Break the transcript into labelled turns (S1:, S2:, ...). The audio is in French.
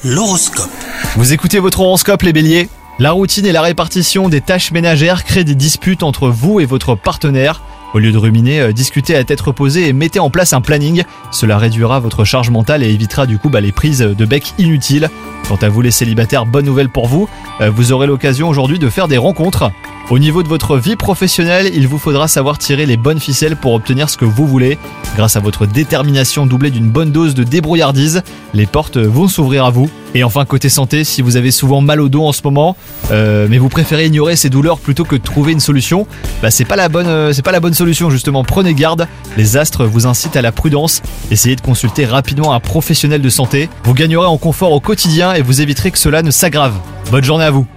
S1: L'horoscope.
S2: Vous écoutez votre horoscope les béliers ? La routine et la répartition des tâches ménagères créent des disputes entre vous et votre partenaire. Au lieu de ruminer, discutez à tête reposée et mettez en place un planning. Cela réduira votre charge mentale et évitera du coup les prises de bec inutiles. Quant à vous les célibataires, bonne nouvelle pour vous, vous aurez l'occasion aujourd'hui de faire des rencontres. Au niveau de votre vie professionnelle, il vous faudra savoir tirer les bonnes ficelles pour obtenir ce que vous voulez. Grâce à votre détermination doublée d'une bonne dose de débrouillardise, les portes vont s'ouvrir à vous. Et enfin côté santé, si vous avez souvent mal au dos en ce moment, mais vous préférez ignorer ces douleurs plutôt que de trouver une solution, c'est pas la bonne solution justement. Prenez garde, les astres vous incitent à la prudence. Essayez de consulter rapidement un professionnel de santé. Vous gagnerez en confort au quotidien et vous éviterez que cela ne s'aggrave. Bonne journée à vous.